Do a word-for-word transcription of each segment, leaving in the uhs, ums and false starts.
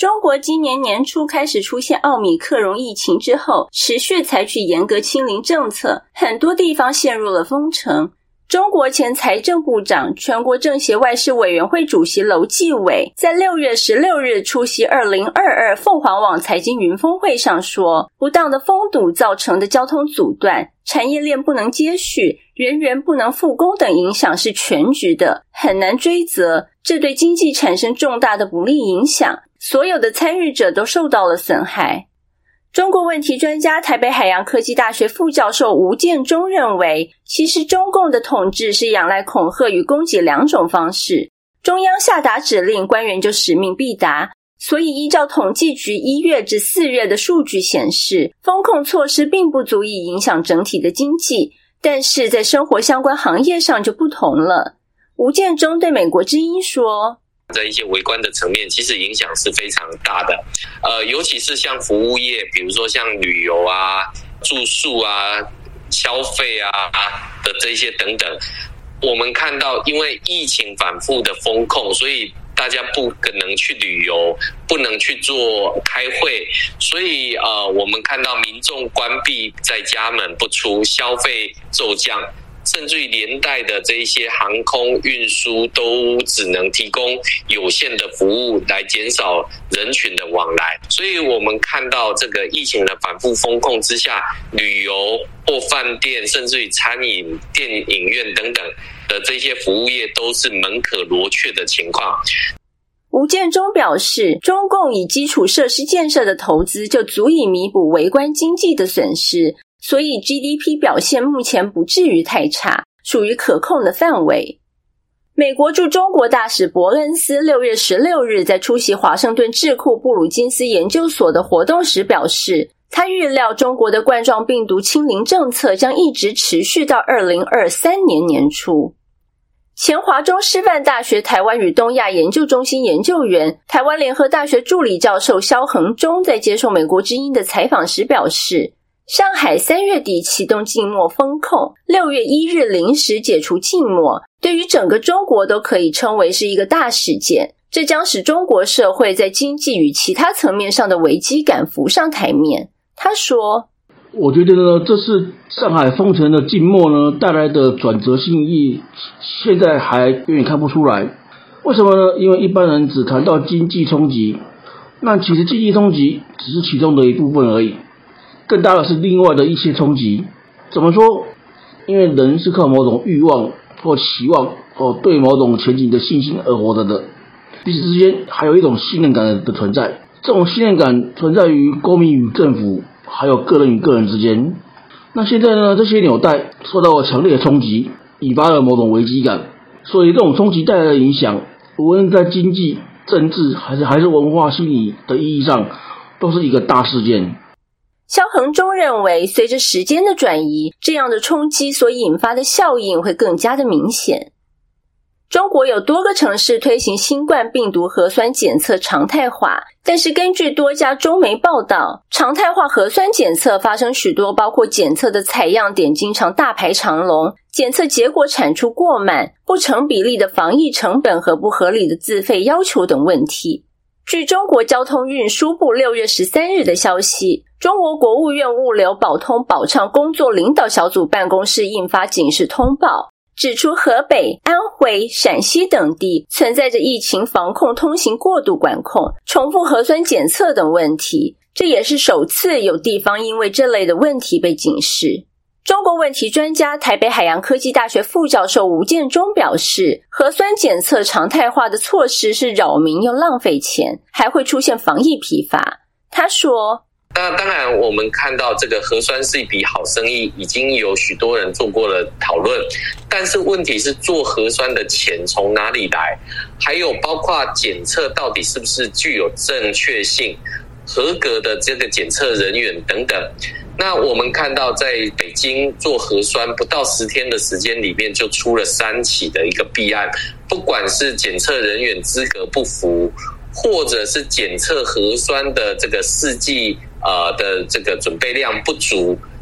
中国今年年初开始出现奥米克戎疫情之后，持续采取严格清零政策，很多地方陷入了封城。中国前财政部长、全国政协外事委员会主席楼继伟在六月十六日出席二零二二凤凰网财经云峰会上说，不当的封堵造成的交通阻断、产业链不能接续、人员不能复工等影响是全局的，很难追责，这对经济产生重大的不利影响，所有的参与者都受到了损害。中国问题专家台北海洋科技大学副教授吴建中认为，其实中共的统治是仰赖恐吓与攻击两种方式，中央下达指令，官员就使命必达，所以依照统计局一月至四月的数据显示，风控措施并不足以影响整体的经济，但是在生活相关行业上就不同了。吴建中对美国之音说， 在一些微观的层面，其实影响是非常大的，呃，尤其是像服务业，比如说像旅游啊、住宿啊、消费啊的这些等等，我们看到因为疫情反复的封控，所以大家不可能去旅游，不能去做开会，所以呃，我们看到民众关闭在家门不出，消费骤降。甚至于连带的这一些航空运输都只能提供有限的服务来减少人群的往来，所以我们看到这个疫情的反复封控之下，旅游或饭店甚至于餐饮、电影院等等的这些服务业都是门可罗雀的情况。 吴建中表示，中共以基础设施建设的投资就足以弥补微观经济的损失，所以 G D P 表现目前不至于太差，属于可控的范围。美国驻中国大使伯恩斯六月十六日在出席华盛顿智库布鲁金斯研究所的活动时表示，他预料中国的冠状病毒清零政策将一直持续到二零二三年年初。前华中师范大学台湾与东亚研究中心研究员、台湾联合大学助理教授萧恒忠在接受美国之音的采访时表示，上海三月底启动静默封控，六月一日临时解除静默，对于整个中国都可以称为是一个大事件，这将使中国社会在经济与其他层面上的危机感浮上台面。他说， 我觉得呢，这是上海封城的静默呢带来的转折性意义，现在还有点看不出来。为什么呢？因为一般人只谈到经济冲击，那其实经济冲击只是其中的一部分而已，更大的是另外的一些冲击。怎么说？因为人是靠某种欲望或期望或对某种前景的信心而活着的，彼此之间还有一种信任感的存在。这种信任感存在于公民与政府，还有个人与个人之间。那现在呢，这些纽带受到了强烈的冲击，引发了某种危机感。所以这种冲击带来的影响，无论在经济、政治还是还是文化心理的意义上，都是一个大事件。 萧恒忠认为，随着时间的转移，这样的冲击所引发的效应会更加的明显。中国有多个城市推行新冠病毒核酸检测常态化，但是根据多家中媒报道，常态化核酸检测发生许多包括检测的采样点经常大排长龙、检测结果产出过慢、不成比例的防疫成本和不合理的自费要求等问题。据中国交通运输部六月十三日的消息，中国国务院物流保通保畅工作领导小组办公室印发警示通报，指出河北、安徽、陕西等地存在着疫情防控通行过度管控、重复核酸检测等问题，这也是首次有地方因为这类的问题被警示。中国问题专家台北海洋科技大学副教授吴建中表示，核酸检测常态化的措施是扰民又浪费钱，还会出现防疫疲乏。他说， 那当然我们看到这个核酸是一笔好生意，已经有许多人做过了讨论，但是问题是做核酸的钱从哪里来，还有包括检测到底是不是具有正确性、合格的这个检测人员等等。那我们看到在北京做核酸不到十天的时间里面就出了三起的一个弊案，不管是检测人员资格不符，或者是检测核酸的这个试剂呃的这个准备量不足，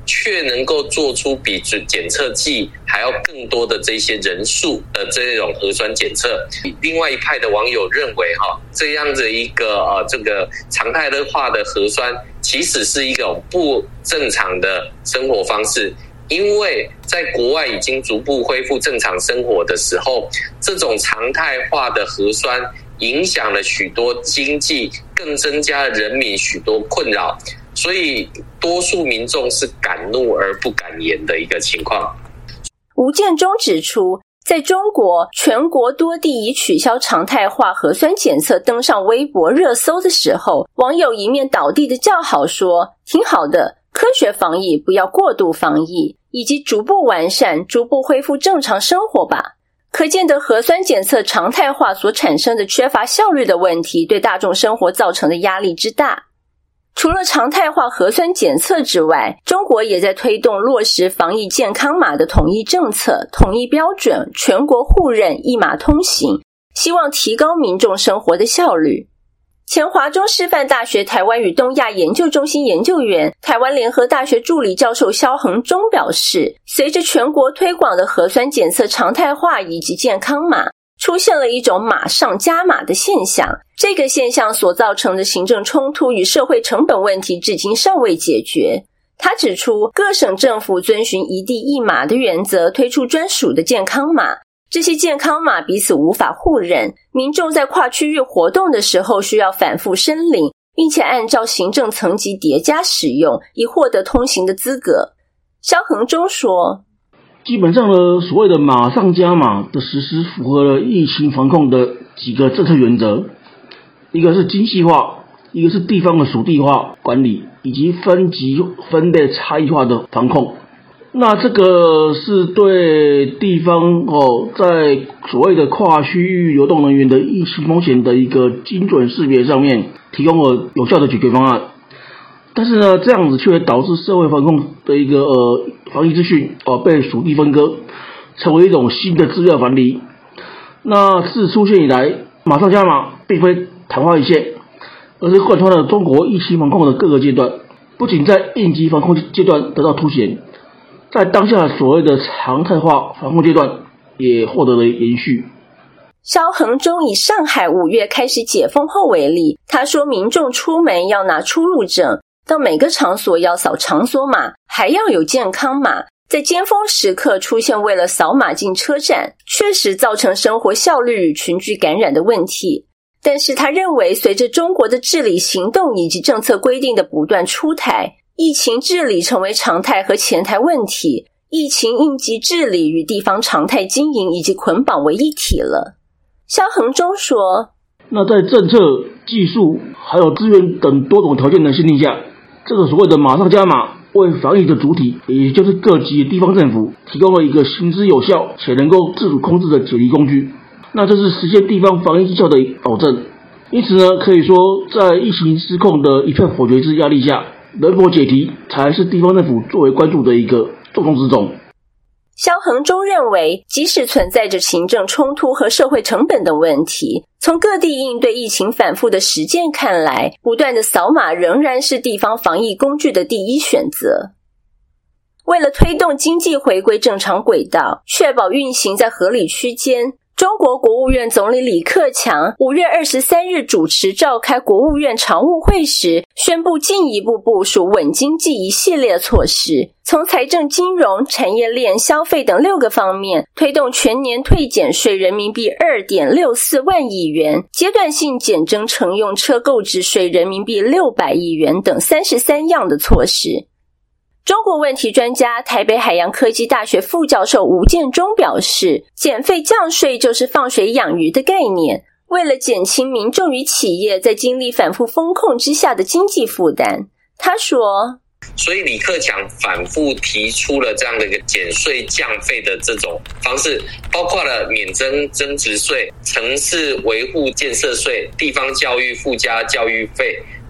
却能够做出比检测剂还要更多的这些人数的这种核酸检测。另外一派的网友认为哈，这样的一个呃这个常态化的核酸其实是一种不正常的生活方式。因为在国外已经逐步恢复正常生活的时候，这种常态化的核酸影响了许多经济，更增加了人民许多困扰，所以多数民众是敢怒而不敢言的一个情况。 吴建中指出，在中国，全国多地已取消常态化核酸检测登上微博热搜的时候，网友一面倒地的叫好说，挺好的，科学防疫，不要过度防疫，以及逐步完善，逐步恢复正常生活吧。可见的核酸检测常态化所产生的缺乏效率的问题，对大众生活造成的压力之大。除了常态化核酸检测之外，中国也在推动落实防疫健康码的统一政策、统一标准，全国互认一码通行，希望提高民众生活的效率。前华中师范大学台湾与东亚研究中心研究员、台湾联合大学助理教授萧恒忠表示，随着全国推广的核酸检测常态化以及健康码，出现了一种码上加码的现象，这个现象所造成的行政冲突与社会成本问题至今尚未解决。他指出，各省政府遵循一地一码的原则，推出专属的健康码，这些健康码彼此无法互认，民众在跨区域活动的时候需要反复申领，并且按照行政层级叠加使用，以获得通行的资格。萧恒忠说， 基本上呢，所谓的码上加码的实施符合了疫情防控的几个政策原则，一个是精细化，一个是地方的属地化管理，以及分级分类差异化的防控。那这个是对地方哦，在所谓的跨区域流动人员的疫情风险的一个精准识别上面提供了有效的解决方案。但是呢，这样子却导致社会防控的一个呃防疫资讯哦被属地分割，成为一种新的资料藩篱。那自出现以来，马上加码并非昙花一现，而是贯穿了中国疫情防控的各个阶段，不仅在应急防控阶段得到凸显，在当下所谓的常态化防控阶段也获得了延续。 萧恒忠以上海五月开始解封后为例，他说民众出门要拿出入证，到每个场所要扫场所码，还要有健康码。在尖峰时刻出现为了扫码进车站，确实造成生活效率与群聚感染的问题。但是他认为，随着中国的治理行动以及政策规定的不断出台，疫情治理成为常态和前台问题，疫情应急治理与地方常态经营以及捆绑为一体了。萧恒忠说， 那在政策、技术还有资源等多种条件的限定下，这个所谓的马上加码为防疫的主体，也就是各级地方政府提供了一个行之有效且能够自主控制的解离工具，那这是实现地方防疫绩效的保证。因此呢，可以说在疫情失控的一片否决之压力下，人否解题才是地方政府作为关注的一个重中之重。 萧恒忠认为，即使存在着行政冲突和社会成本等问题，从各地应对疫情反复的实践看来，不断的扫码仍然是地方防疫工具的第一选择。为了推动经济回归正常轨道，确保运行在合理区间，中国国务院总理李克强五月二十三日主持召开国务院常务会时，宣布进一步部署稳经济一系列措施，从财政、金融、产业链、消费等六个方面推动全年退减税人民币 二点六四万亿元，阶段性减征乘用车购置税人民币六百亿元等三十三样的措施。中国问题专家、台北海洋科技大学副教授吴建中表示，减费降税就是放水养鱼的概念，为了减轻民众与企业在经历反复风控之下的经济负担。他说， 所以李克强反复提出了这样的一个减税降费的这种方式，包括了免征增值税、城市维护建设税、地方教育附加教育费、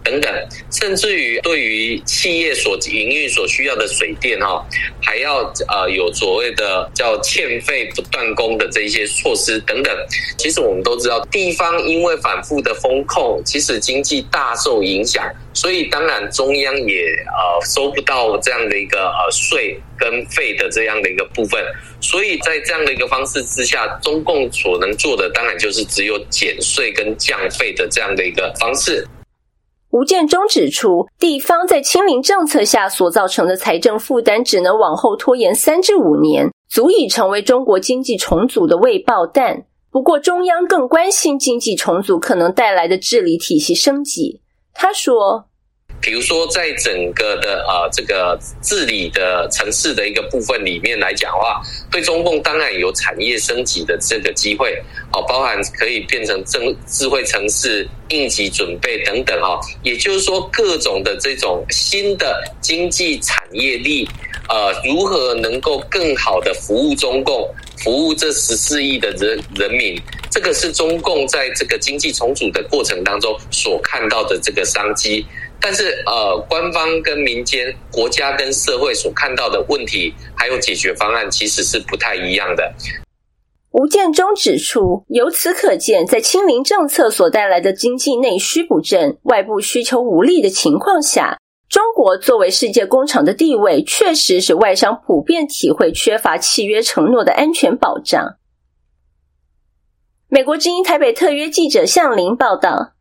等等，甚至于对于企业所营运所需要的水电哈，还要呃有所谓的叫欠费不断供的这一些措施等等。其实我们都知道，地方因为反复的风控，其实经济大受影响，所以当然中央也呃收不到这样的一个呃税跟费的这样的一个部分。所以在这样的一个方式之下，中共所能做的当然就是只有减税跟降费的这样的一个方式。 吴建中指出，地方在清零政策下所造成的财政负担只能往后拖延三至五年，足以成为中国经济重组的未爆弹。不过中央更关心经济重组可能带来的治理体系升级。他说， 比如说在整个的呃这个治理的城市的一个部分里面来讲的话，对中共当然有产业升级的这个机会，哦，包含可以变成智智慧城市、应急准备等等哈，也就是说各种的这种新的经济产业力，呃，如何能够更好的服务中共，服务这十四亿的人人民，这个是中共在这个经济重组的过程当中所看到的这个商机。但是呃，官方跟民间、国家跟社会所看到的问题还有解决方案其实是不太一样的。 吴建中指出，由此可见，在清零政策所带来的经济内需不振、外部需求无力的情况下，中国作为世界工厂的地位确实使外商普遍体会缺乏契约承诺的安全保障。美国之音台北特约记者向林报道。